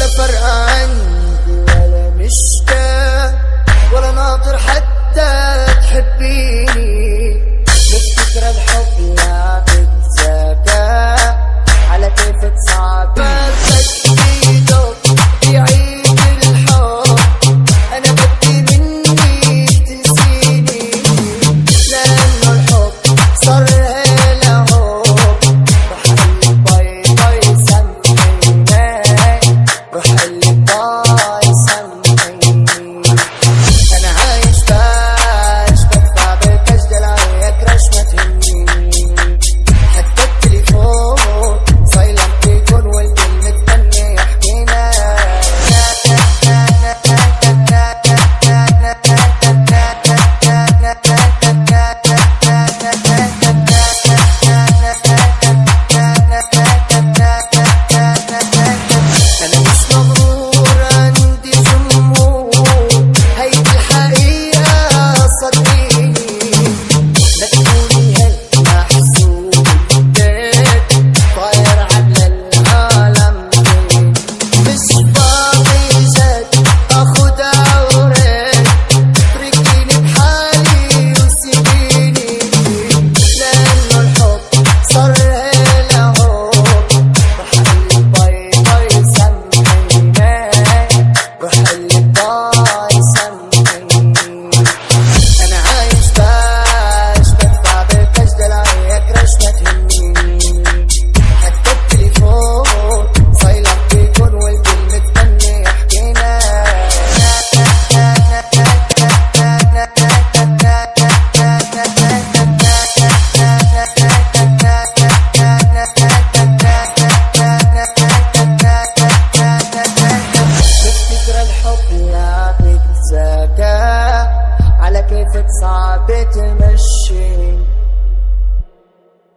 ولا فرقة عندي ولا مشتاق ولا ناطر حتى تحبيني. بفتكر الحب لعبة ذكاء على كيفك صعب بس ايدك يعيد الحب. انا بدي مني تنسيني لانه الحب صار هلا هو. روح قلبي باي سامحيني، روح قلبي باي سامحيني. انا عايش باش بدفع بكجدل عليك رش ما تهمني. حتى التليفون سايلنت يكون والكلمة تغني يحكينا. انا مش مغرور عندي جمهور، هيدي الحقيقة صدقيني. لا تكوني هيك محسوب بدك طاير على العالم كله. مش فاضي جد اخد عورك، اتركيني بحالي وسيبيني لانه الحب صار هلا هو. روح قلبي باي سامحيني، روح قلبي باي سامحيني. انا عايش باش بدفع بكجدل عليك رش ما تهمني. حتى التليفون سايلنت يكون والكلمة تغني يحكينا. بفتكر الحب لعبة ذكاء على كيفك صعب تمل.